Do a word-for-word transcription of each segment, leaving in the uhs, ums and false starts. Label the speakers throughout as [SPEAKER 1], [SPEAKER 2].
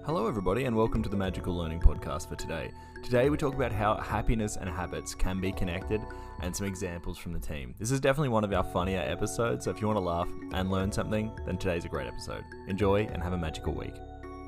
[SPEAKER 1] Hello, everybody, and welcome to the Magical Learning Podcast for today. Today, we talk about how happiness and habits can be connected and some examples from the team. This is definitely one of our funnier episodes, so if you want to laugh and learn something, then today's a great episode. Enjoy and have a magical week.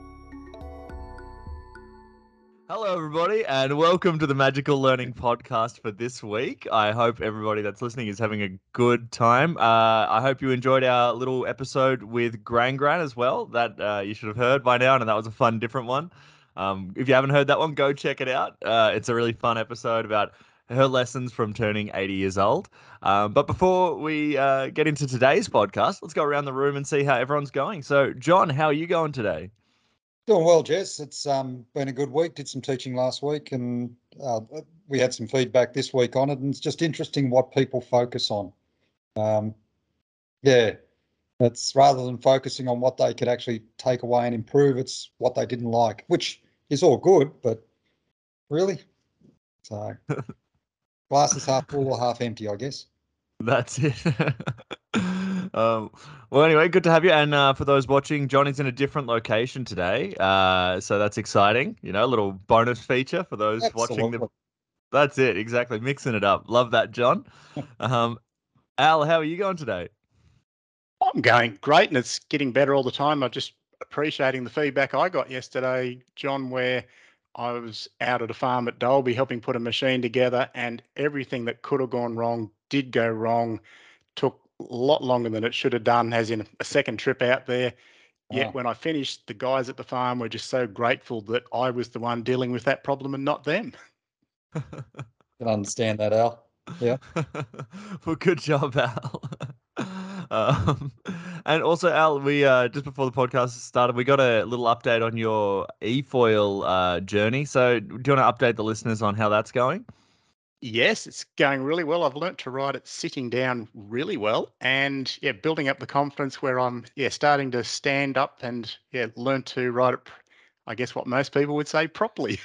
[SPEAKER 1] Hello, everybody, and welcome to the Magical Learning Podcast for this week. I hope everybody that's listening is having a good time. Uh, I hope you enjoyed our little episode with Gran Gran as well. That uh, you should have heard by now, and that was a fun, different one. Um, if you haven't heard that one, go check it out. Uh, it's a really fun episode about her lessons from turning eighty years old. Um, but before we uh, get into today's podcast, let's go around the room and see how everyone's going. So, John, how are you going today?
[SPEAKER 2] Doing well, Jess. It's um, been a good week. Did some teaching last week, and uh, we had some feedback this week on it. And it's just interesting what people focus on. Um, yeah, it's rather than focusing on what they could actually take away and improve, it's what they didn't like, which is all good, but really, so glass is half full or half empty, I guess.
[SPEAKER 1] That's it. um, well, anyway, good to have you. And uh, for those watching, Johnny's in a different location today, uh, so that's exciting. You know, a little bonus feature for those
[SPEAKER 2] Absolutely.
[SPEAKER 1] watching. The... That's it, exactly. Mixing it up. Love that, John. um, Al, how are you going today?
[SPEAKER 3] I'm going great, and it's getting better all the time. I'm just appreciating the feedback I got yesterday, John, where I was out at a farm at Dolby helping put a machine together, and everything that could have gone wrong did go wrong. Took a lot longer than it should have done, as in a second trip out there. Yet
[SPEAKER 2] Wow.
[SPEAKER 3] when I finished, the guys at the farm were just so grateful that I was the one dealing with that problem and not them.
[SPEAKER 2] Can understand that, Al. Yeah.
[SPEAKER 1] Well, good job, Al. um, and also, Al, we uh, just before the podcast started, we got a little update on your e-foil uh, journey. So, do you want to update the listeners on how that's going?
[SPEAKER 3] Yes, it's going really well. I've learnt to ride it sitting down really well, and yeah, building up the confidence where I'm yeah starting to stand up and yeah learn to ride it. I guess what most people would say properly.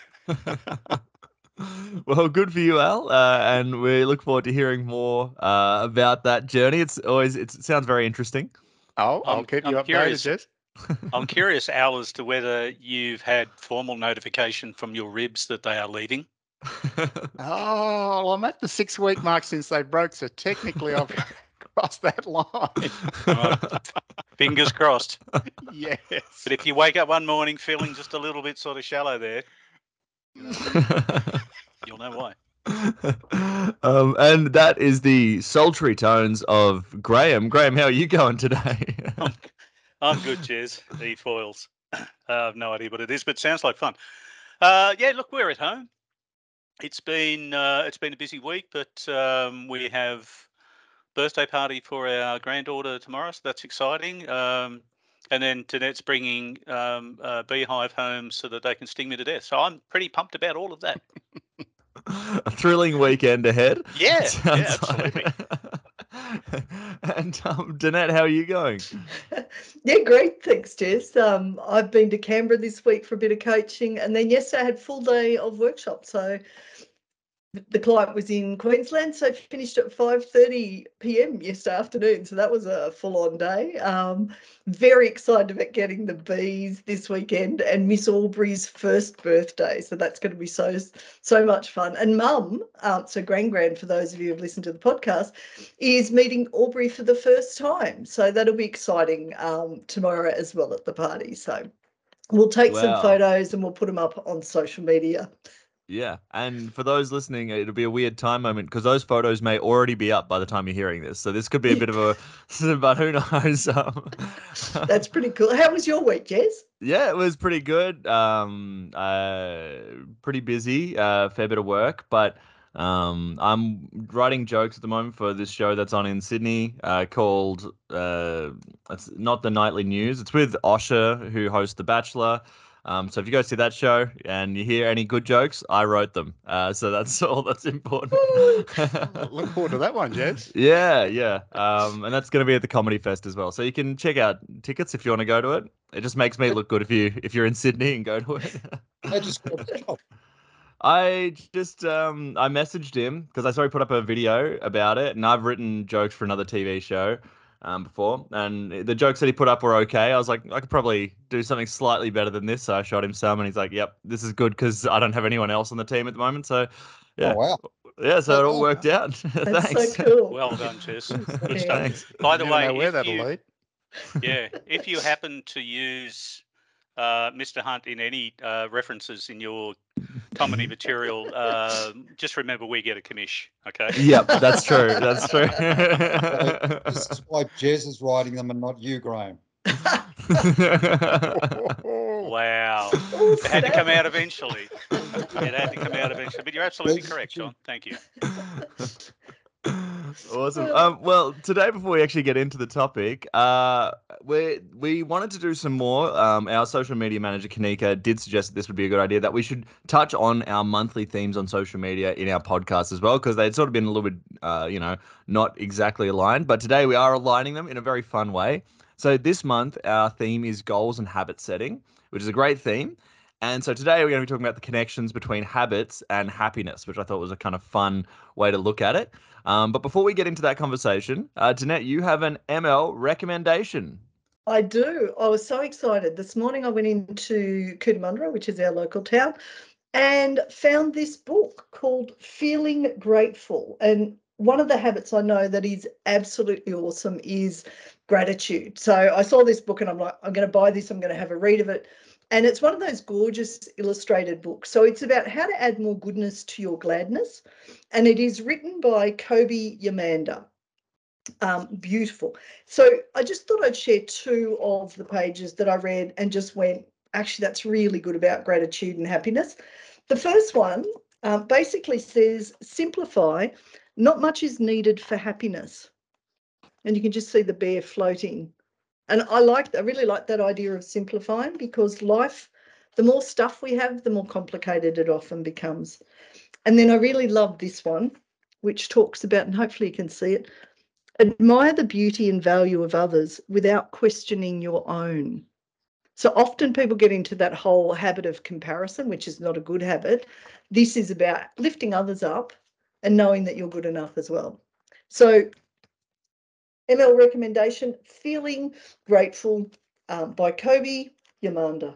[SPEAKER 1] Well, good for you, Al, uh, and we look forward to hearing more uh, about that journey. It's always it's, it sounds very interesting.
[SPEAKER 3] Oh, I'll
[SPEAKER 4] I'm-
[SPEAKER 3] keep you
[SPEAKER 4] I'm
[SPEAKER 3] updated,
[SPEAKER 4] curious.
[SPEAKER 3] Jess.
[SPEAKER 4] I'm curious, Al, as to whether you've had formal notification from your ribs that they are leaving.
[SPEAKER 3] Oh, well, I'm at the six week mark since they broke, so technically I've crossed that line.
[SPEAKER 4] Fingers crossed.
[SPEAKER 3] Yes.
[SPEAKER 4] But if you wake up one morning feeling just a little bit sort of shallow there, you know, you'll know why.
[SPEAKER 1] um, and that is the sultry tones of Graham. Graham, how are you going today?
[SPEAKER 4] I'm, I'm good, cheers. The foils. Uh, I've no idea what it is, but it sounds like fun. Uh, yeah, look, we're at home. It's been uh, it's been a busy week, but um, we have birthday party for our granddaughter tomorrow, so that's exciting. Um, and then Danette's bringing um, a beehive home so that they can sting me to death. So I'm pretty pumped about all of that.
[SPEAKER 1] A thrilling weekend ahead.
[SPEAKER 4] Yeah,
[SPEAKER 1] Sounds
[SPEAKER 4] yeah, absolutely.
[SPEAKER 1] Like... and um, Danette, how are you going?
[SPEAKER 5] Yeah, great. Thanks, Jess. Um, I've been to Canberra this week for a bit of coaching, and then yesterday I had full day of workshop. So the client was in Queensland, so finished at five thirty p.m. yesterday afternoon. So that was a full-on day. Um, very excited about getting the bees this weekend and Miss Aubrey's first birthday. So that's going to be so so much fun. And Mum, um, so Gran Gran, for those of you who've listened to the podcast, is meeting Aubrey for the first time. So that'll be exciting um, tomorrow as well at the party. So we'll take
[SPEAKER 1] Wow.
[SPEAKER 5] some photos and we'll put them up on social media.
[SPEAKER 1] Yeah, and for those listening, it'll be a weird time moment because those photos may already be up by the time you're hearing this. So this could be a bit of a, but who knows? Um,
[SPEAKER 5] That's pretty cool. How was your week, Jess?
[SPEAKER 1] Yeah, it was pretty good. Um, uh, pretty busy, uh, fair bit of work, but um, I'm writing jokes at the moment for this show that's on in Sydney uh, called uh, it's not the Nightly News. It's with Osher, who hosts The Bachelor. Um, so if you go see that show and you hear any good jokes, I wrote them. Uh, so that's all that's important.
[SPEAKER 3] Look forward to that one, Jess.
[SPEAKER 1] Yeah, yeah. Um, and that's going to be at the Comedy Fest as well. So you can check out tickets if you want to go to it. It just makes me look good if you if you're in Sydney and go to it.
[SPEAKER 2] I just got a job.
[SPEAKER 1] I just um I messaged him because I saw he put up a video about it, and I've written jokes for another T V show. um, before, and the jokes that he put up were okay. I was like, I could probably do something slightly better than this. So I shot him some, and he's like, "Yep, this is good because I don't have anyone else on the team at the moment." So, yeah,
[SPEAKER 2] Oh, wow.
[SPEAKER 1] yeah. So
[SPEAKER 2] Well
[SPEAKER 1] it all
[SPEAKER 2] done.
[SPEAKER 1] worked out.
[SPEAKER 5] That's
[SPEAKER 1] Thanks.
[SPEAKER 5] so cool.
[SPEAKER 4] Well done, Jez. Good
[SPEAKER 5] Yeah.
[SPEAKER 4] stuff.
[SPEAKER 1] Thanks.
[SPEAKER 4] By the
[SPEAKER 3] You never know
[SPEAKER 4] way,
[SPEAKER 3] where
[SPEAKER 4] if
[SPEAKER 3] that'll
[SPEAKER 4] you
[SPEAKER 3] lead.
[SPEAKER 4] yeah, if you happen to use uh, Mister Hunt in any uh, references in your comedy material, uh, just remember we get a commish. Okay.
[SPEAKER 1] Yep, that's true. That's true.
[SPEAKER 2] This is why Jez is writing them and not you, Graham.
[SPEAKER 4] Wow.
[SPEAKER 5] Oh,
[SPEAKER 4] It had to
[SPEAKER 5] snap.
[SPEAKER 4] come out eventually. It had to come out eventually. But you're absolutely correct, John. Thank you.
[SPEAKER 1] Awesome. Um, well, today, before we actually get into the topic, uh, we we wanted to do some more. Um, our social media manager Kanika did suggest that this would be a good idea, that we should touch on our monthly themes on social media in our podcast as well, because they'd sort of been a little bit, uh, you know, not exactly aligned. But today we are aligning them in a very fun way. So this month our theme is goals and habit setting, which is a great theme. And so today we're going to be talking about the connections between habits and happiness, which I thought was a kind of fun way to look at it. Um, but before we get into that conversation, uh, Jeanette, you have an M L recommendation.
[SPEAKER 5] I do. I was so excited. This morning I went into Cootamundra, which is our local town, and found this book called Feeling Grateful. And one of the habits I know that is absolutely awesome is gratitude. So I saw this book and I'm like, I'm going to buy this. I'm going to have a read of it. And it's one of those gorgeous illustrated books. So it's about how to add more goodness to your gladness. And it is written by Kobe Yamanda. Um, beautiful. So I just thought I'd share two of the pages that I read and just went, actually, that's really good about gratitude and happiness. The first one uh, basically says, simplify, not much is needed for happiness. And you can just see the bear floating. And I like, I really like that idea of simplifying, because life, the more stuff we have, the more complicated it often becomes. And then I really love this one, which talks about, and hopefully you can see it, admire the beauty and value of others without questioning your own. So often people get into that whole habit of comparison, which is not a good habit. This is about lifting others up and knowing that you're good enough as well. So M L recommendation, Feeling Grateful um, by Kobe Yamanda.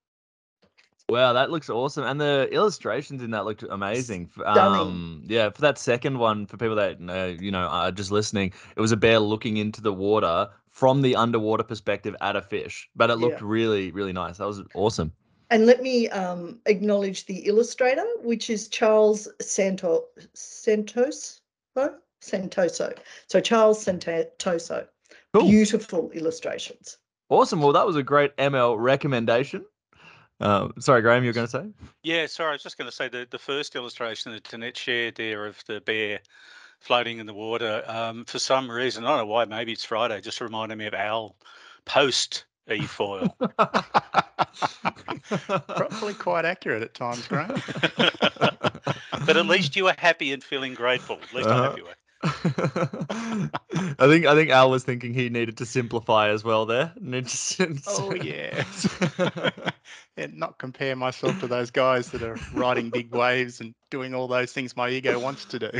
[SPEAKER 1] Wow, that looks awesome, and the illustrations in that looked amazing. F-
[SPEAKER 5] Stunning.
[SPEAKER 1] Um, yeah, for that second one, for people that uh, you know are just listening, it was a bear looking into the water from the underwater perspective at a fish, but it looked
[SPEAKER 5] Yeah.
[SPEAKER 1] really, really nice. That was awesome.
[SPEAKER 5] And let me um, acknowledge the illustrator, which is Charles Santo, Santos, oh, Santoso. So Charles Santoso.
[SPEAKER 1] Cool.
[SPEAKER 5] Beautiful illustrations.
[SPEAKER 1] Awesome. Well, that was a great M L recommendation. Uh, sorry, Graham, you were going to say?
[SPEAKER 4] Yeah, sorry, I was just going to say the, the first illustration that Jeanette shared there of the bear floating in the water, um, for some reason, I don't know why, maybe it's Friday, just reminded me of Al post e-foil.
[SPEAKER 3] Probably quite accurate at times, Graham.
[SPEAKER 4] But at least you were happy and feeling grateful. At least
[SPEAKER 1] Uh-huh.
[SPEAKER 4] I hope you were.
[SPEAKER 1] I think I think Al was thinking he needed to simplify as well there. And it just-
[SPEAKER 3] Oh, yes. And not compare myself to those guys that are riding big waves and doing all those things my ego wants to do.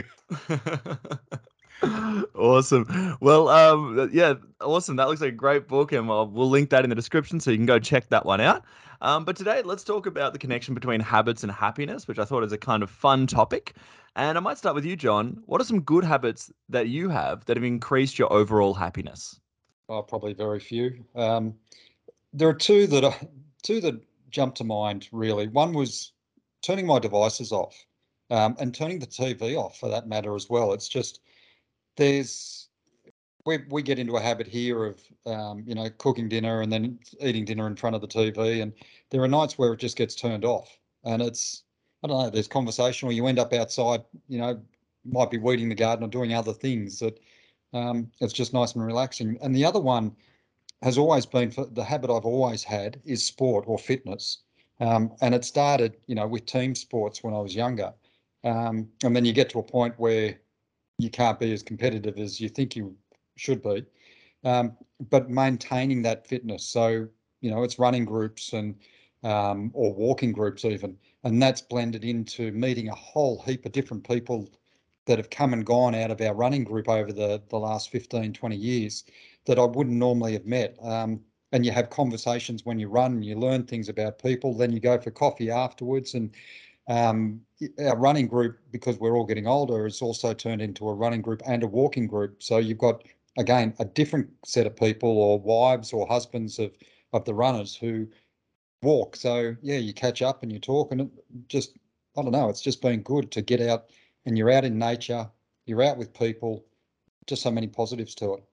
[SPEAKER 1] Awesome. Well, um, yeah, awesome. That looks like a great book, and we'll, we'll link that in the description so you can go check that one out. Um, but today, let's talk about the connection between habits and happiness, which I thought is a kind of fun topic. And I might start with you, John. What are some good habits that you have that have increased your overall happiness?
[SPEAKER 2] Oh, probably very few. Um, there are two that are, two that jump to mind, really. One was turning my devices off, um, and turning the T V off for that matter as well. It's just there's we we get into a habit here of um, you know, cooking dinner and then eating dinner in front of the T V, and there are nights where it just gets turned off, and it's, I don't know, there's conversation, or you end up outside, you know, might be weeding the garden or doing other things that um, it's just nice and relaxing. And the other one has always been, for the habit I've always had, is sport or fitness. Um, and it started, you know, with team sports when I was younger. Um, and then you get to a point where you can't be as competitive as you think you should be. Um, but maintaining that fitness. So, you know, it's running groups and um, or walking groups even. And that's blended into meeting a whole heap of different people that have come and gone out of our running group over the, the last fifteen, twenty years that I wouldn't normally have met. Um, and you have conversations when you run, you learn things about people, then you go for coffee afterwards. And um, our running group, because we're all getting older, has also turned into a running group and a walking group. So you've got, again, a different set of people, or wives or husbands of, of the runners who walk. So yeah, you catch up and you talk, and it just, I don't know, it's just been good to get out, and you're out in nature, you're out with people, just so many positives to it.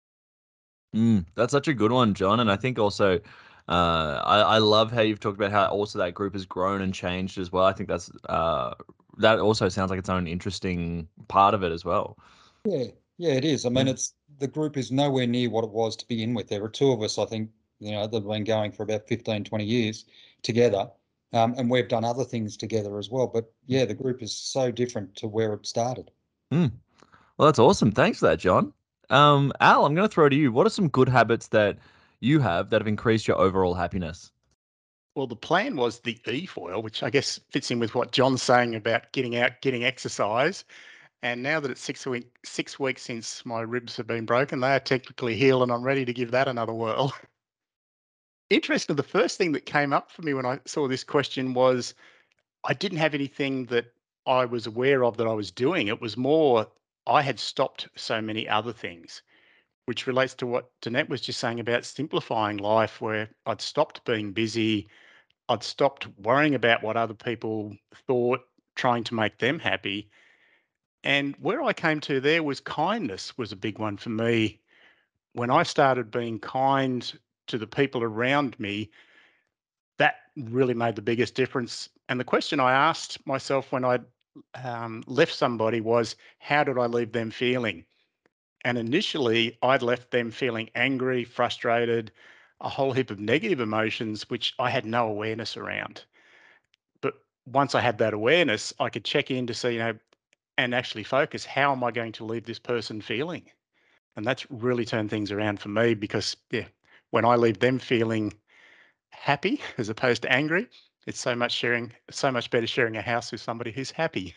[SPEAKER 1] Mm, that's such a good one, John. And I think also, uh, I, I love how you've talked about how also that group has grown and changed as well. I think that's uh, that also sounds like its own interesting part of it as well.
[SPEAKER 2] Yeah, yeah, it is. I mean,
[SPEAKER 1] Yeah.
[SPEAKER 2] it's the group is nowhere near what it was to begin with. There were two of us, I think, you know, they've been going for about fifteen, twenty years together. Um, and we've done other things together as well. But yeah, the group is so different to where it started.
[SPEAKER 1] Mm. Well, that's awesome. Thanks for that, John. Um, Al, I'm going to throw to you. What are some good habits that you have that have increased your overall happiness?
[SPEAKER 3] Well, the plan was the e-foil, which I guess fits in with what John's saying about getting out, getting exercise. And now that it's six week, six weeks since my ribs have been broken, they are technically healed, and I'm ready to give that another whirl. Interesting. The first thing that came up for me when I saw this question was I didn't have anything that I was aware of that I was doing. It was more I had stopped so many other things, which relates to what Danette was just saying about simplifying life, where I'd stopped being busy. I'd stopped worrying about what other people thought, trying to make them happy. And where I came to there was kindness was a big one for me. When I started being kind to the people around me, that really made the biggest difference. And the question I asked myself when I um, left somebody was, how did I leave them feeling? And initially, I'd left them feeling angry, frustrated, a whole heap of negative emotions, which I had no awareness around. But once I had that awareness, I could check in to see, you know, and actually focus, how am I going to leave this person feeling? And that's really turned things around for me, because, yeah, when I leave them feeling happy as opposed to angry, it's so much sharing, so much better sharing a house with somebody who's happy.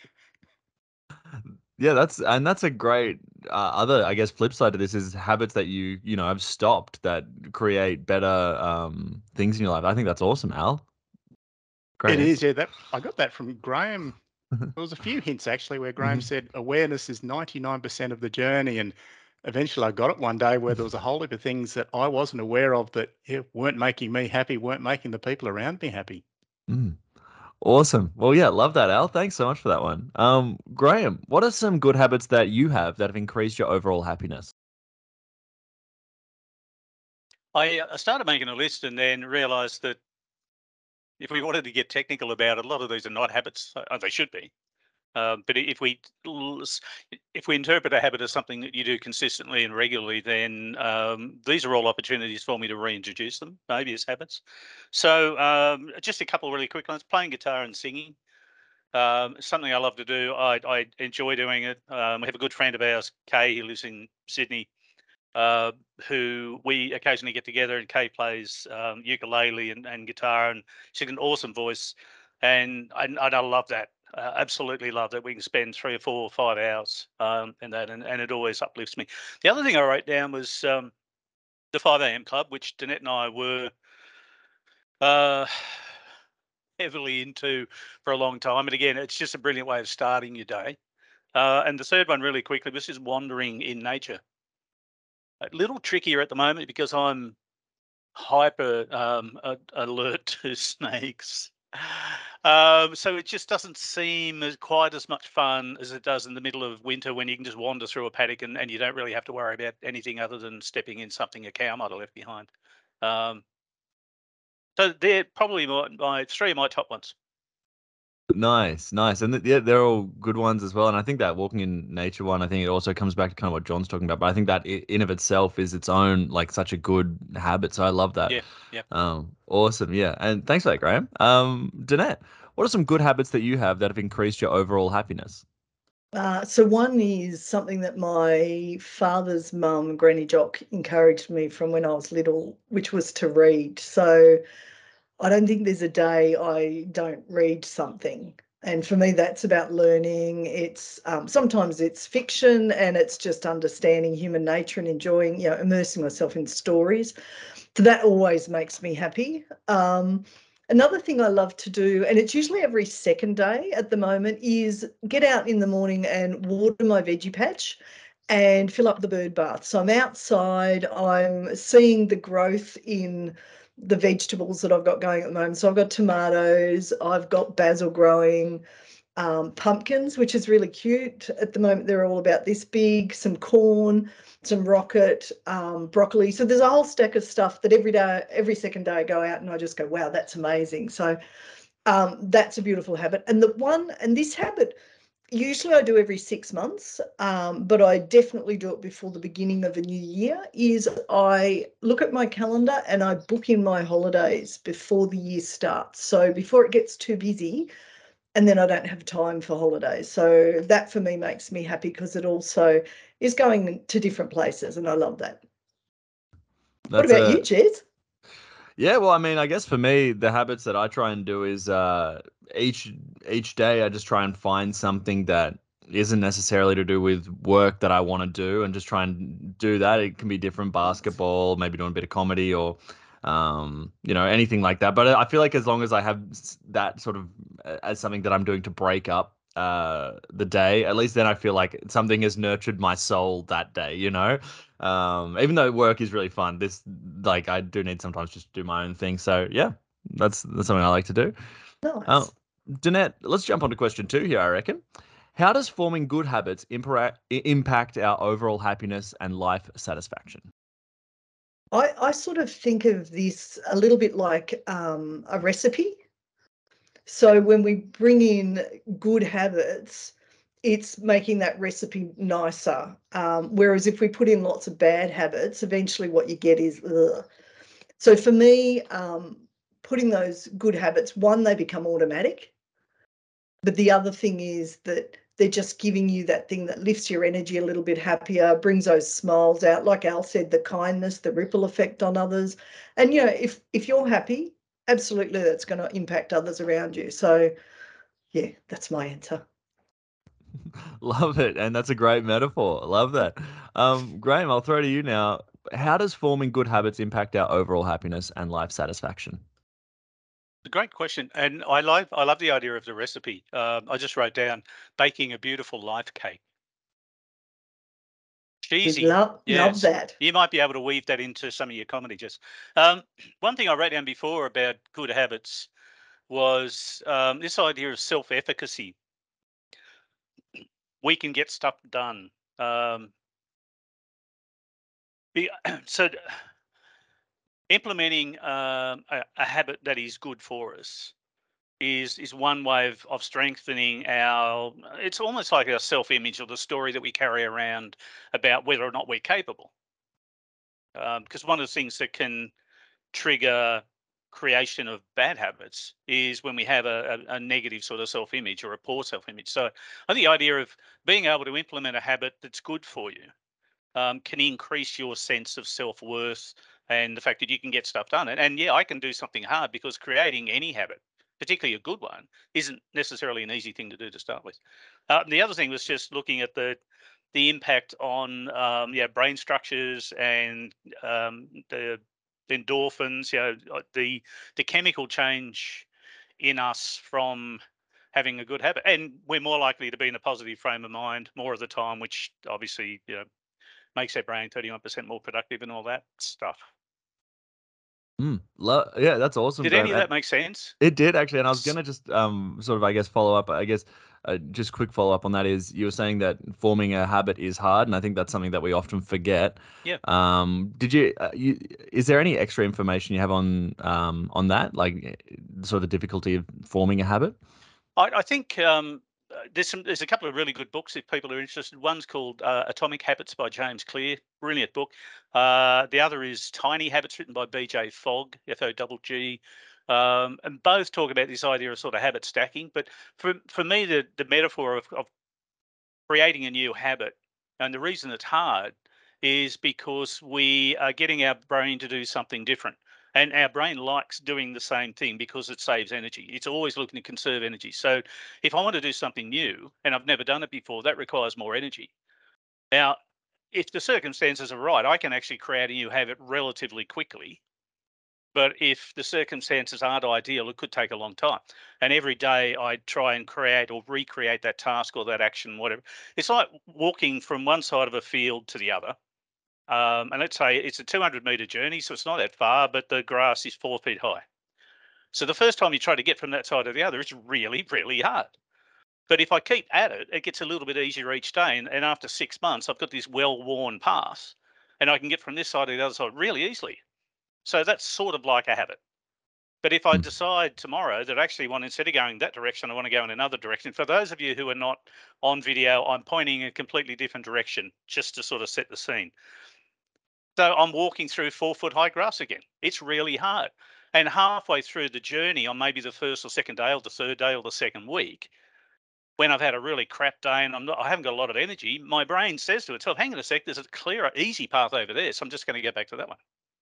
[SPEAKER 1] Yeah, that's and that's a great uh, other, I guess, flip side to this is habits that you you know have stopped that create better um, things in your life. I think that's awesome, Al. Great
[SPEAKER 3] It is,
[SPEAKER 1] answer.
[SPEAKER 3] yeah. That I got that from Graham. There was a few hints actually where Graham
[SPEAKER 1] Mhm.
[SPEAKER 3] said awareness is ninety-nine percent of the journey, and eventually I got it one day where there was a whole heap of things that I wasn't aware of that, yeah, weren't making me happy, weren't making the people around me happy.
[SPEAKER 1] Mm. Awesome. Well, yeah, love that, Al. Thanks so much for that one. Um, Graham, what are some good habits that you have that have increased your overall happiness?
[SPEAKER 4] I uh, started making a list and then realised that if we wanted to get technical about it, a lot of these are not habits. Uh, they should be. Um, but if we if we interpret a habit as something that you do consistently and regularly, then um, these are all opportunities for me to reintroduce them, maybe as habits. So um, just a couple of really quick ones: playing guitar and singing. Um, something I love to do. I, I enjoy doing it. Um, we have a good friend of ours, Kay, who lives in Sydney, uh, who we occasionally get together, and Kay plays um, ukulele and, and guitar, and she's got an awesome voice, and I, and I love that. Uh, absolutely love that. We can spend three or four or five hours um, in that, and, and it always uplifts me. The other thing I wrote down was um, the five a m club, which Danette and I were uh, heavily into for a long time. And again, it's just a brilliant way of starting your day. Uh, and the third one, really quickly, was just wandering in nature. A little trickier at the moment because I'm hyper um, a- alert to snakes. Um, so it just doesn't seem as quite as much fun as it does in the middle of winter when you can just wander through a paddock and, and you don't really have to worry about anything other than stepping in something a cow might have left behind. Um, so they're probably my, my three of my top ones.
[SPEAKER 1] Nice, nice, and th- yeah, they're all good ones as well. And I think that walking in nature one, I think it also comes back to kind of what John's talking about. But I think that i- in of itself is its own like such a good habit. So I love that.
[SPEAKER 4] Yeah, yeah.
[SPEAKER 1] Um, awesome, yeah, and thanks for that, Graham. Um, Danette, what are some good habits that you have that have increased your overall happiness?
[SPEAKER 5] Uh, so one is something that my father's mum, Granny Jock, encouraged me from when I was little, which was to read. So I don't think there's a day I don't read something. And for me, that's about learning. It's um, sometimes it's fiction and it's just understanding human nature and enjoying, you know, immersing myself in stories. So that always makes me happy. Um, another thing I love to do, and it's usually every second day at the moment, is get out in the morning and water my veggie patch and fill up the bird bath. So I'm outside, I'm seeing the growth in the vegetables that I've got going at the moment. So I've got tomatoes, I've got basil growing, um, pumpkins, which is really cute. At the moment, they're all about this big, some corn, some rocket, um, broccoli. So there's a whole stack of stuff that every day, every second day I go out and I just go, wow, that's amazing. So um, that's a beautiful habit. And the one, and this habit, usually I do every six months, um, but I definitely do it before the beginning of a new year, is I look at my calendar and I book in my holidays before the year starts. So before it gets too busy, and then I don't have time for holidays. So that for me makes me happy because it also is going to different places and I love that.
[SPEAKER 1] That's
[SPEAKER 5] what about
[SPEAKER 1] a,
[SPEAKER 5] you, Jez?
[SPEAKER 1] Yeah, well, I mean, I guess for me, the habits that I try and do is uh, each each day I just try and find something that isn't necessarily to do with work that I want to do, and just try and do that. It can be different, basketball, maybe doing a bit of comedy, or um, you know, anything like that. But I feel like as long as I have s- that sort of uh, as something that I'm doing to break up uh the day, at least then I feel like something has nurtured my soul that day, you know. Um, even though work is really fun, this like I do need sometimes just to do my own thing. So yeah, that's that's something I like to do. Uh,
[SPEAKER 5] Nice.
[SPEAKER 1] Danette, let's jump on to question two here, I reckon. How does forming good habits impara- i- impact our overall happiness and life satisfaction?
[SPEAKER 5] I, I sort of think of this a little bit like um, a recipe. So when we bring in good habits, it's making that recipe nicer. Um, whereas if we put in lots of bad habits, eventually what you get is ugh. So for me, um, putting those good habits, one, they become automatic. But the other thing is that they're just giving you that thing that lifts your energy a little bit happier, brings those smiles out. Like Al said, the kindness, the ripple effect on others. And, you know, if if you're happy, absolutely that's going to impact others around you. So, yeah, that's my answer.
[SPEAKER 1] Love it, and that's a great metaphor. Love that. Um, Graham, I'll throw to you now. How does forming good habits impact our overall happiness and life satisfaction?
[SPEAKER 4] A great question, and I love I love the idea of the recipe. Um, I just wrote down baking a beautiful life cake.
[SPEAKER 5] We'd
[SPEAKER 4] Cheesy,
[SPEAKER 5] love love
[SPEAKER 4] yes.
[SPEAKER 5] that.
[SPEAKER 4] You might be able to weave that into some of your comedy. Just um, one thing I wrote down before about good habits was um, this idea of self-efficacy. We can get stuff done. Um, be, so d- implementing um, a, a habit that is good for us is is one way of, of strengthening our, it's almost like our self-image, or the story that we carry around about whether or not we're capable. Because one of the things that can trigger creation of bad habits is when we have a, a, a negative sort of self-image or a poor self-image. So I think the idea of being able to implement a habit that's good for you um, can increase your sense of self-worth and the fact that you can get stuff done. And, and yeah, I can do something hard, because creating any habit, particularly a good one, isn't necessarily an easy thing to do to start with. Uh, the other thing was just looking at the the impact on um, yeah brain structures and um, the endorphins, you know, uh, the the chemical change in us from having a good habit, and we're more likely to be in a positive frame of mind more of the time, which obviously, you know, makes our brain thirty-one percent more productive and all that stuff.
[SPEAKER 1] Mm, lo- yeah, that's awesome,
[SPEAKER 4] Did
[SPEAKER 1] Graham.
[SPEAKER 4] any of
[SPEAKER 1] And
[SPEAKER 4] that make sense?
[SPEAKER 1] it did actually, and I was
[SPEAKER 4] S-
[SPEAKER 1] gonna just um sort of I guess follow up. I guess uh, just quick follow up on that is you were saying that forming a habit is hard, and I think that's something that we often forget.
[SPEAKER 4] Yeah,
[SPEAKER 1] Um, did you, uh, you is there any extra information you have on um on that, like eh, sort of the difficulty of forming a habit?
[SPEAKER 4] I, I think um, uh, there's some there's a couple of really good books if people are interested. One's called uh, Atomic Habits by James Clear, brilliant book. Uh, the other is Tiny Habits, written by B J Fogg, F O G G. Um, and both talk about this idea of sort of habit stacking. But for for me, the the metaphor of, of creating a new habit, and the reason it's hard is because we are getting our brain to do something different. And our brain likes doing the same thing because it saves energy. It's always looking to conserve energy. So if I want to do something new and I've never done it before, that requires more energy. Now, if the circumstances are right, I can actually create a new habit relatively quickly. But if the circumstances aren't ideal, it could take a long time. And every day I try and create or recreate that task or that action, whatever. It's like walking from one side of a field to the other. Um, and let's say it's a two hundred meter journey, so it's not that far, but the grass is four feet high. So the first time you try to get from that side to the other, it's really, really hard. But if I keep at it, it gets a little bit easier each day. And, and after six months, I've got this well-worn path and I can get from this side to the other side really easily. So that's sort of like a habit. But if I
[SPEAKER 1] Mm.
[SPEAKER 4] decide tomorrow that I actually want, instead of going that direction, I want to go in another direction. For those of you who are not on video, I'm pointing in a completely different direction just to sort of set the scene. So I'm walking through four foot high grass again. It's really hard. And halfway through the journey on maybe the first or second day or the third day or the second week, when I've had a really crap day and I'm not, I haven't got a lot of energy, my brain says to itself, hang on a sec, there's a clearer, easy path over there. So I'm just going to get back to that one.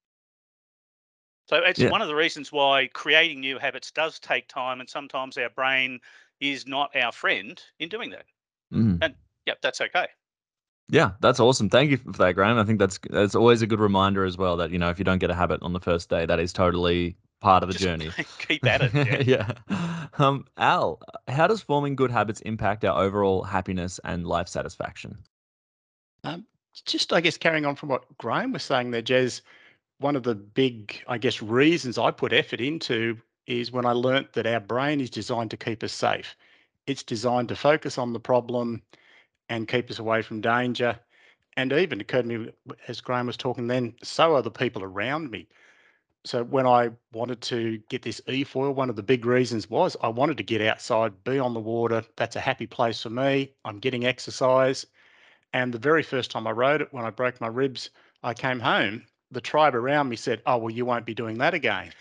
[SPEAKER 4] So it's
[SPEAKER 1] Yeah.
[SPEAKER 4] one of the reasons why creating new habits does take time. And sometimes our brain is not our friend in doing that.
[SPEAKER 1] Mm.
[SPEAKER 4] And yeah, that's okay.
[SPEAKER 1] Yeah, that's awesome. Thank you for that, Graham. I think that's that's always a good reminder as well that, you know, if you don't get a habit on the first day, that is totally part of the
[SPEAKER 4] Just
[SPEAKER 1] journey.
[SPEAKER 4] keep at it. Yeah.
[SPEAKER 1] Yeah. Um, Al, how does forming good habits impact our overall happiness and life satisfaction?
[SPEAKER 3] Um, just, I guess, carrying on from what Graham was saying there, Jez, one of the big, I guess, reasons I put effort into is when I learnt that our brain is designed to keep us safe. It's designed to focus on the problem and keep us away from danger. And even occurred to me as Graham was talking then, so are the people around me. So when I wanted to get this e-foil, one of the big reasons was I wanted to get outside, be on the water. That's a happy place for me. I'm getting exercise. And the very first time I rode it, when I broke my ribs, I came home. The tribe around me said, oh, well, you won't be doing that again.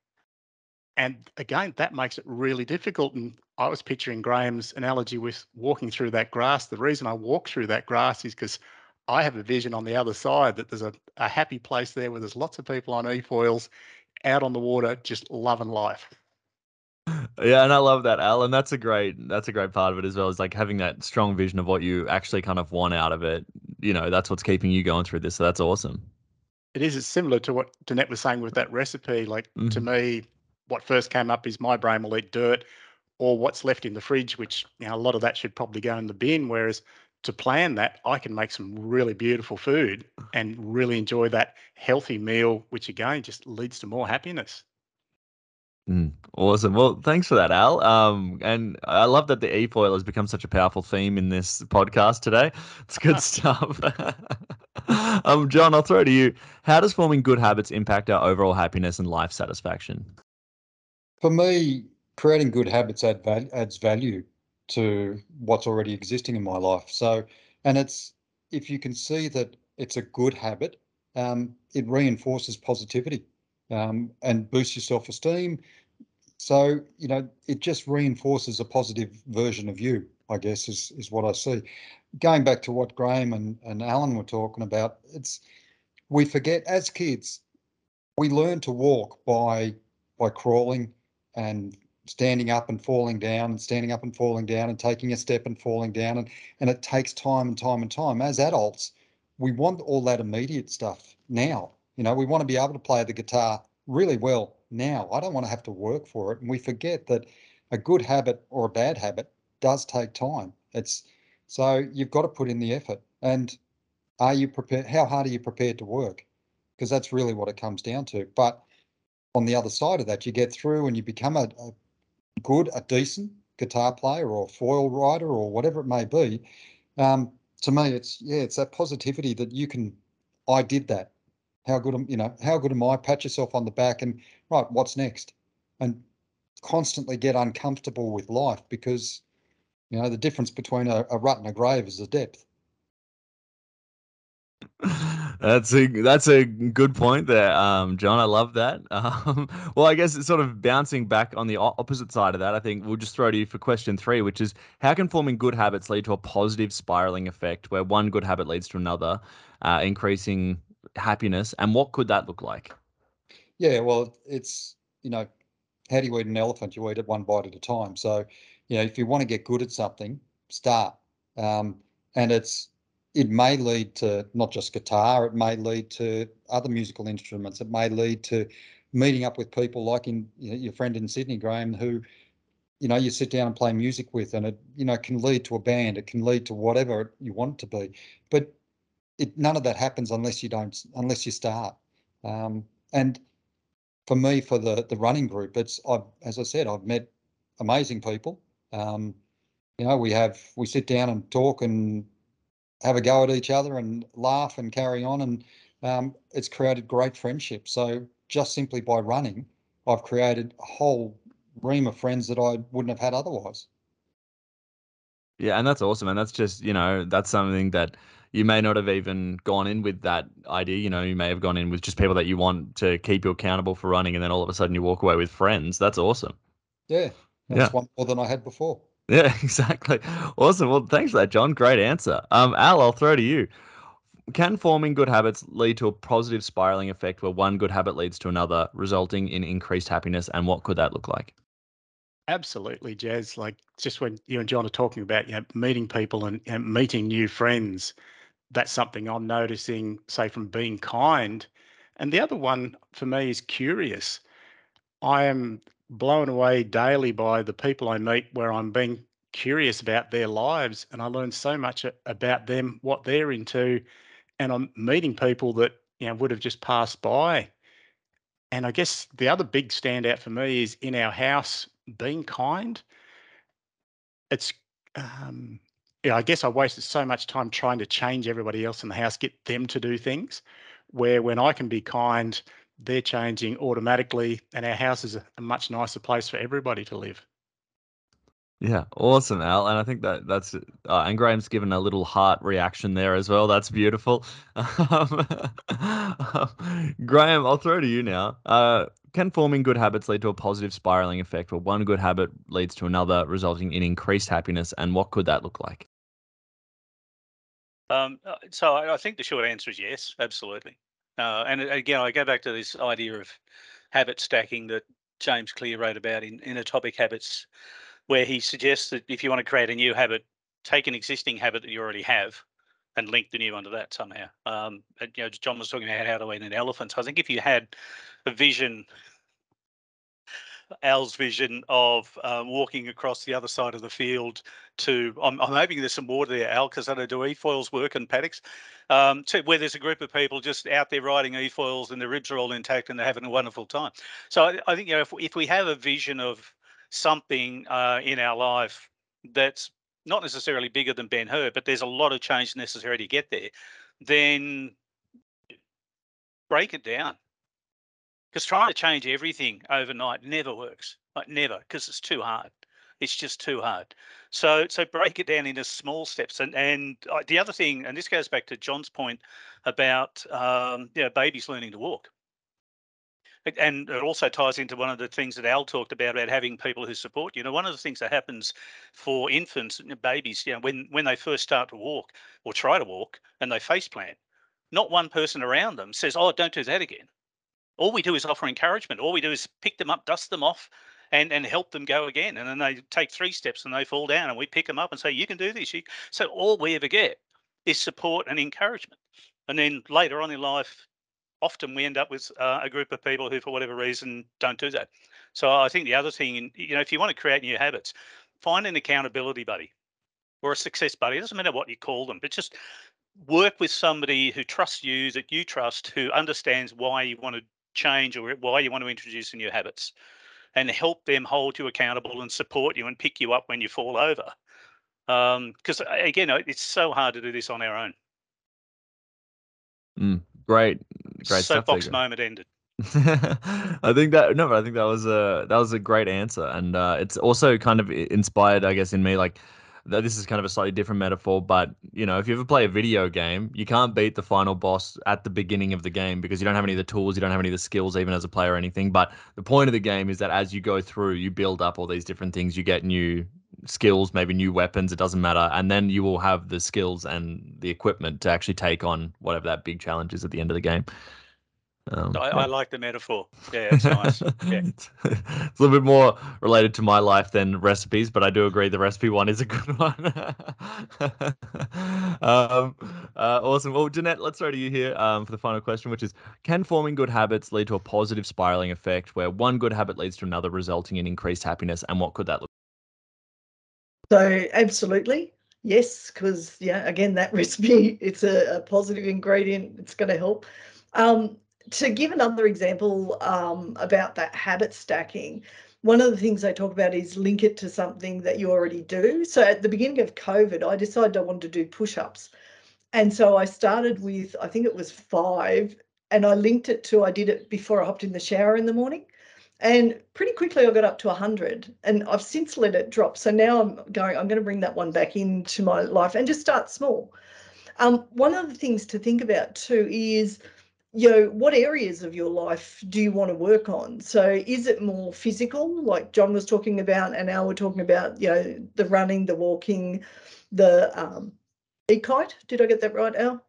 [SPEAKER 3] And again, that makes it really difficult. And I was picturing Graham's analogy with walking through that grass. The reason I walk through that grass is because I have a vision on the other side that there's a, a happy place there where there's lots of people on e-foils out on the water, just loving life.
[SPEAKER 1] Yeah, and I love that, Al, and that's a great that's a great part of it as well, is like having that strong vision of what you actually kind of want out of it. You know, that's what's keeping you going through this. So that's awesome.
[SPEAKER 3] It is it's similar to what Danette was saying with that recipe. Like
[SPEAKER 1] Mhm.
[SPEAKER 3] to me, what first came up is my brain will eat dirt or what's left in the fridge, which, you know, a lot of that should probably go in the bin. Whereas to plan that, I can make some really beautiful food and really enjoy that healthy meal, which again just leads to more happiness.
[SPEAKER 1] Mm, awesome. Well, thanks for that, Al. Um, and I love that the e-foil has become such a powerful theme in this podcast today. It's good stuff. um, John, I'll throw it to you. How does forming good habits impact our overall happiness and life satisfaction?
[SPEAKER 2] For me, creating good habits add val- adds value to what's already existing in my life. So, and it's, if you can see that it's a good habit, um, it reinforces positivity um, and boosts your self-esteem. So, you know, it just reinforces a positive version of you, I guess, is is what I see. Going back to what Graham and, and Alan were talking about, it's, we forget as kids, we learn to walk by by crawling and standing up and falling down and standing up and falling down and taking a step and falling down, and and it takes time and time and time. As adults, we want all that immediate stuff now. You know, we want to be able to play the guitar really well now. I don't want to have to work for it. And we forget that a good habit or a bad habit does take time. It's, so you've got to put in the effort. And are you prepared? How hard are you prepared to work? Because that's really what it comes down to. But on the other side of that, you get through and you become a, a good, a decent guitar player or foil rider or whatever it may be. Um, to me, it's, yeah, it's that positivity that you can, I did that. How good am, you know, how good am I? Pat yourself on the back and, right, what's next? And constantly get uncomfortable with life, because, you know, the difference between a, a rut and a grave is the depth.
[SPEAKER 1] That's a that's a good point there, um, John. I love that. Um, well, I guess it's sort of bouncing back on the o- opposite side of that. I think we'll just throw to you for question three, which is, how can forming good habits lead to a positive spiraling effect where one good habit leads to another, uh, increasing happiness, and what could that look like?
[SPEAKER 2] Yeah, well, it's, you know, how do you eat an elephant? You eat it one bite at a time. So, you know, if you want to get good at something, start. Um, and it's it may lead to not just guitar, it may lead to other musical instruments. It may lead to meeting up with people like in you know, your friend in Sydney, Graham, who, you know, you sit down and play music with, and it, you know, can lead to a band. It can lead to whatever you want it to be. But it none of that happens unless you don't, unless you start. Um, and for me, for the the running group, it's I've, as I said, I've met amazing people. Um, you know, we have we sit down and talk and have a go at each other and laugh and carry on, and um, it's created great friendships. So just simply by running, I've created a whole ream of friends that I wouldn't have had otherwise.
[SPEAKER 1] Yeah, and that's awesome. And that's just, you know, that's something that you may not have even gone in with that idea. You know, you may have gone in with just people that you want to keep you accountable for running, and then all of a sudden you walk away with friends. That's awesome.
[SPEAKER 2] Yeah, that's
[SPEAKER 1] Yeah.
[SPEAKER 2] one more than I had before.
[SPEAKER 1] Yeah, exactly. Awesome. Well, thanks for that, John. Great answer. Um, Al, I'll throw to you. Can forming good habits lead to a positive spiraling effect where one good habit leads to another, resulting in increased happiness? And what could that look like?
[SPEAKER 3] Absolutely, Jazz. Like just when you and John are talking about, you know, meeting people and, and meeting new friends, that's something I'm noticing, say, from being kind. And the other one for me is curious. I am blown away daily by the people I meet where I'm being curious about their lives, and I learn so much a- about them, what they're into, and I'm meeting people that, you know, would have just passed by. And I guess the other big standout for me is in our house being kind. It's um yeah, I guess I wasted so much time trying to change everybody else in the house, get them to do things, where when I can be kind, they're changing automatically, and our house is a, a much nicer place for everybody to live.
[SPEAKER 1] Yeah, awesome, Al. And I think that that's uh, and Graham's given a little heart reaction there as well. That's beautiful. Um, Graham, I'll throw to you now. Uh, can forming good habits lead to a positive spiraling effect where one good habit leads to another, resulting in increased happiness? And what could that look like?
[SPEAKER 4] Um, uh, so I, I think the short answer is yes, absolutely. Uh, and a- again, I go back to this idea of habit stacking that James Clear wrote about in, in Atomic Habits, where he suggests that if you want to create a new habit, take an existing habit that you already have and link the new one to that somehow. Um, and, you know, John was talking about how to eat an elephant. So I think if you had a vision, Al's vision of um, walking across the other side of the field to, I'm, I'm hoping there's some water there, Al, because I know do e-foils work in paddocks, um, to where there's a group of people just out there riding e-foils and their ribs are all intact and they're having a wonderful time. So I, I think, you know, if, if we have a vision of something uh, in our life that's not necessarily bigger than Ben Hur, but there's a lot of change necessary to get there, then break it down. Because trying to change everything overnight never works, like never, because it's too hard. It's just too hard. So, so break it down into small steps. And and uh, the other thing, and this goes back to John's point about um, you know, babies learning to walk, and it also ties into one of the things that Al talked about about having people who support you. You know, one of the things that happens for infants, babies, you know, when when they first start to walk or try to walk and they face plant, not one person around them says, "Oh, don't do that again." All we do is offer encouragement. All we do is pick them up, dust them off, and and help them go again. And then they take three steps and they fall down, and we pick them up and say, "You can do this." You... So all we ever get is support and encouragement. And then later on in life, often we end up with uh, a group of people who, for whatever reason, don't do that. So I think the other thing, you know, if you want to create new habits, find an accountability buddy or a success buddy. It doesn't matter what you call them, but just work with somebody who trusts you, that you trust, who understands why you want to change or why you want to introduce new habits, and help them hold you accountable and support you and pick you up when you fall over. Because um, again, it's so hard to do this on our own.
[SPEAKER 1] Mm, great, great stuff there,
[SPEAKER 4] Soapbox
[SPEAKER 1] Graham.
[SPEAKER 4] moment ended.
[SPEAKER 1] I think that no, but I think that was a that was a great answer, and uh, it's also kind of i- inspired, I guess, in me. Like, th- this is kind of a slightly different metaphor, but you know, if you ever play a video game, you can't beat the final boss at the beginning of the game because you don't have any of the tools, you don't have any of the skills, even as a player or anything. But the point of the game is that as you go through, you build up all these different things. You get new skills, maybe new weapons. It doesn't matter, and then you will have the skills and the equipment to actually take on whatever that big challenge is at the end of the game. Um,
[SPEAKER 4] I,
[SPEAKER 1] yeah.
[SPEAKER 4] I like the metaphor. Yeah, it's nice. Yeah.
[SPEAKER 1] it's a little bit more related to my life than recipes, but I do agree the recipe one is a good one. um, uh, awesome. Well, Jeanette, let's throw to you here um, for the final question, which is, can forming good habits lead to a positive spiraling effect where one good habit leads to another, resulting in increased happiness? And what could that look
[SPEAKER 5] So absolutely, yes, because yeah, again, that recipe, it's a, a positive ingredient. It's going to help. Um, to give another example um, about that habit stacking, one of the things I talk about is link it to something that you already do. So at the beginning of COVID, I decided I wanted to do push-ups. And so I started with, I think it was five, and I linked it to, I did it before I hopped in the shower in the morning. And pretty quickly I got up to one hundred, and I've since let it drop. So now I'm going, I'm going to bring that one back into my life and just start small. Um, one of the things to think about too is, you know, what areas of your life do you want to work on? So is it more physical, like John was talking about, and Al were talking about, you know, the running, the walking, the um, e-kite? Did I get that right, Al?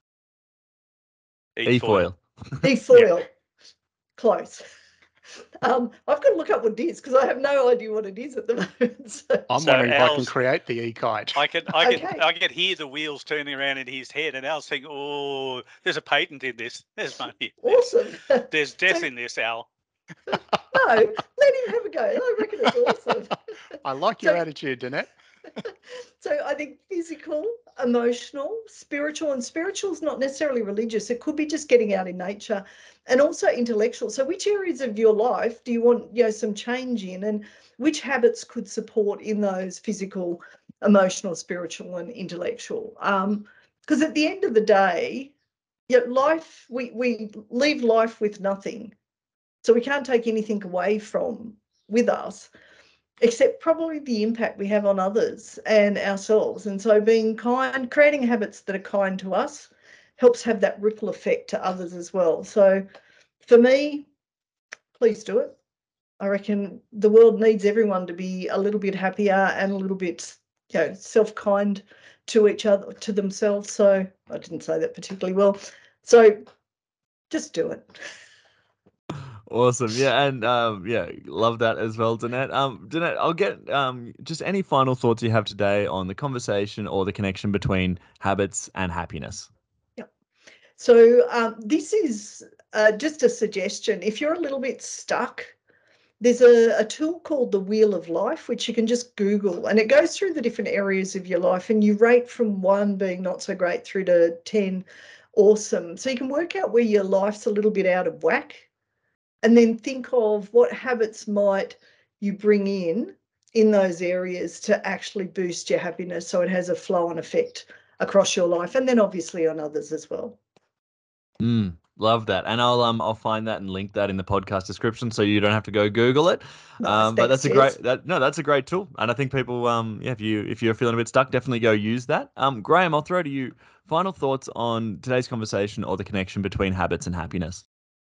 [SPEAKER 4] E-foil.
[SPEAKER 5] E-foil. Close. Um, I've got to look up what it is because I have no idea what it is at the moment. So.
[SPEAKER 3] I'm
[SPEAKER 4] So
[SPEAKER 3] wondering if I can
[SPEAKER 4] Al's-
[SPEAKER 3] create the e-kite.
[SPEAKER 4] I can, I can,
[SPEAKER 5] Okay.
[SPEAKER 4] I can hear the wheels turning around in his head, and Al's thinking, "Oh, there's a patent in this. There's money. in this.
[SPEAKER 5] Awesome.
[SPEAKER 4] There's death
[SPEAKER 5] So-
[SPEAKER 4] in this, Al."
[SPEAKER 5] No, let him have a go. I reckon it's awesome.
[SPEAKER 3] I like your
[SPEAKER 5] So-
[SPEAKER 3] attitude, Danette.
[SPEAKER 5] So I think physical, emotional, spiritual, and spiritual is not necessarily religious. It could be just getting out in nature, and also intellectual. So which areas of your life do you want, you know, some change in, and which habits could support in those physical, emotional, spiritual, and intellectual? Um, because at the end of the day, yeah, life, we we leave life with nothing. So we can't take anything away from with us, except probably the impact we have on others and ourselves. And so being kind, creating habits that are kind to us helps have that ripple effect to others as well. So for me, please do it. I reckon the world needs everyone to be a little bit happier and a little bit, you know, self-kind to each other, to themselves. So I didn't say that particularly well. So just do it.
[SPEAKER 1] Awesome. Yeah, and um, yeah, love that as well, Danette. Um, Danette, I'll get um, just any final thoughts you have today on the conversation or the connection between habits and happiness.
[SPEAKER 5] Yep. So um, this is uh, just a suggestion. If you're a little bit stuck, there's a, a tool called the Wheel of Life, which you can just Google, and it goes through the different areas of your life, and you rate from one being not so great through to ten awesome. So you can work out where your life's a little bit out of whack, and then think of what habits might you bring in in those areas to actually boost your happiness, so it has a flow-on effect across your life, and then obviously on others as well.
[SPEAKER 1] Mm, love that, and I'll um I'll find that and link that in the podcast description, so you don't have to go Google it.
[SPEAKER 5] Nice,
[SPEAKER 1] Um, but
[SPEAKER 5] thanks,
[SPEAKER 1] that's a
[SPEAKER 5] Jess.
[SPEAKER 1] great that no, that's a great tool, and I think people um yeah, if you if you're feeling a bit stuck, definitely go use that. Um, Graham, I'll throw to you. Final thoughts on today's conversation or the connection between habits and happiness.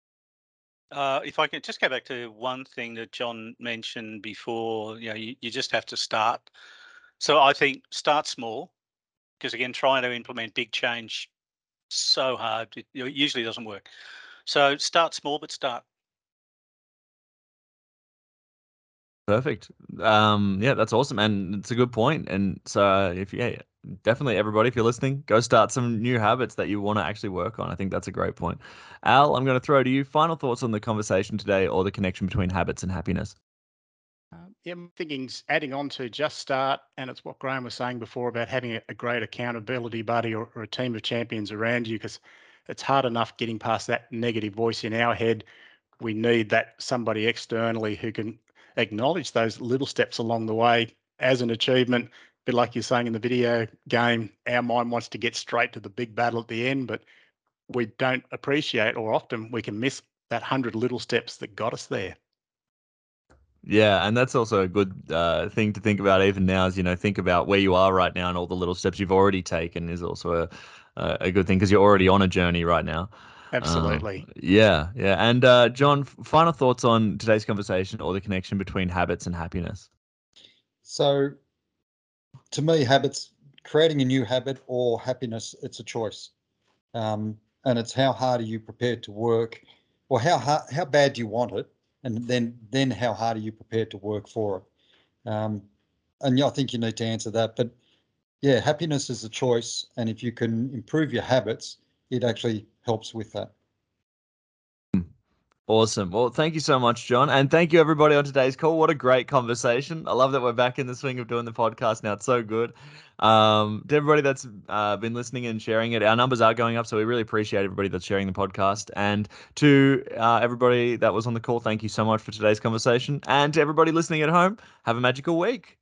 [SPEAKER 4] Uh, if I can just go back to one thing that John mentioned before, you know, you, you just have to start. So I think start small, because again, trying to implement big change so hard, it, you know, it usually doesn't work. So start small, but start.
[SPEAKER 1] Perfect. Um, yeah, that's awesome, and it's a good point. And so, uh, if yeah, definitely everybody, if you're listening, go start some new habits that you want to actually work on. I think that's a great point. Al, I'm going to throw to you. Final thoughts on the conversation today, or the connection between habits and happiness.
[SPEAKER 3] Um, yeah, I'm thinking s- adding on to just start, and it's what Graham was saying before about having a, a great accountability buddy or, or a team of champions around you, because it's hard enough getting past that negative voice in our head. We need that somebody externally who can acknowledge those little steps along the way as an achievement. A bit like you're saying in the video game, our mind wants to get straight to the big battle at the end, but we don't appreciate, or often we can miss that hundred little steps that got us there.
[SPEAKER 1] Yeah, and that's also a good uh, thing to think about even now. Is you know think about where you are right now and all the little steps you've already taken is also a a, a good thing because you're already on a journey right now.
[SPEAKER 3] Absolutely.
[SPEAKER 1] Um, yeah, yeah. And uh, John, f- final thoughts on today's conversation or the connection between habits and happiness.
[SPEAKER 2] So to me, habits, creating a new habit or happiness, it's a choice. Um, and it's how hard are you prepared to work, or how hard, how bad do you want it, and then then how hard are you prepared to work for it? Um, and yeah, I think you need to answer that. But yeah, happiness is a choice, and if you can improve your habits, it actually helps with that.
[SPEAKER 1] Awesome. Well, thank you so much, John. And thank you, everybody, on today's call. What a great conversation. I love that we're back in the swing of doing the podcast now. It's so good. Um, to everybody that's uh, been listening and sharing it, our numbers are going up, so we really appreciate everybody that's sharing the podcast. And to uh, everybody that was on the call, thank you so much for today's conversation. And to everybody listening at home, have a magical week.